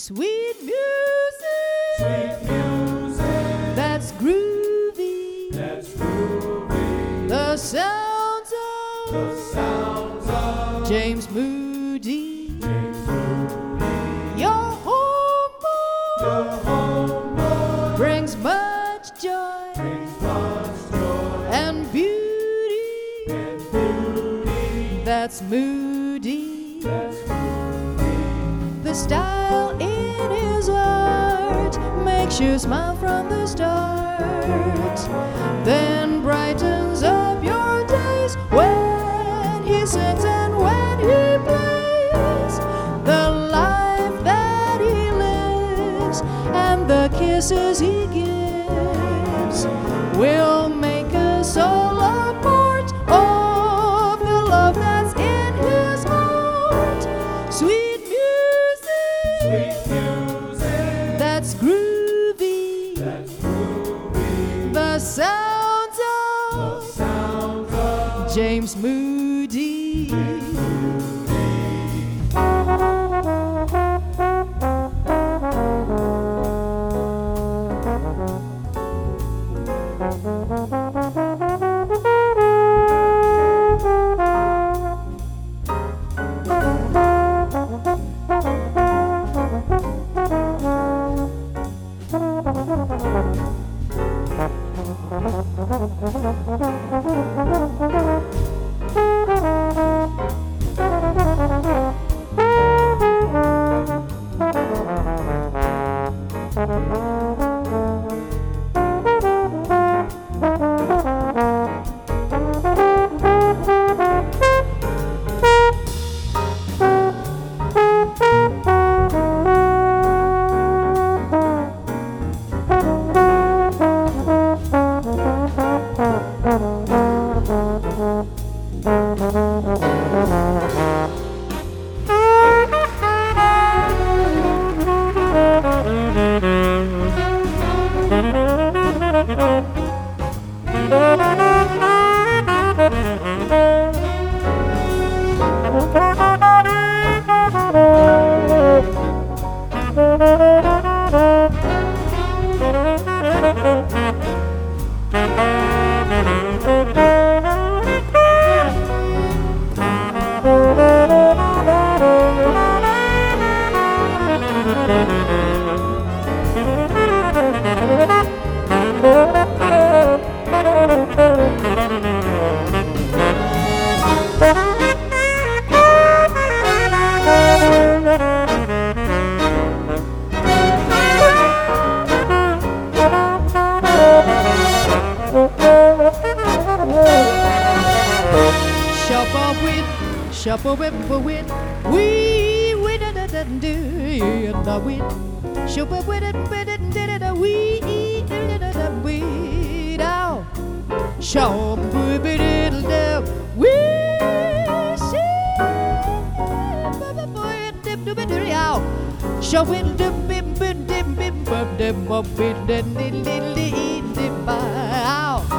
Sweet music, that's groovy, the sounds of James Moody, your homeboy brings much joy and beauty, that's Moody. The style in his art makes you smile from the start, then brightens up your days when he sings and when he plays. The life that he lives and the kisses he gives will make us all a part of the love that's in his heart. Sweet music, that's groovy, the sounds of James Moody. Shuffle whip wit, we da da da do the wit. Shuffle with it, we da da da we down. Shuffle with it, we see. Shuffle with the bim bim bim bim bim bim bim bim bim bim.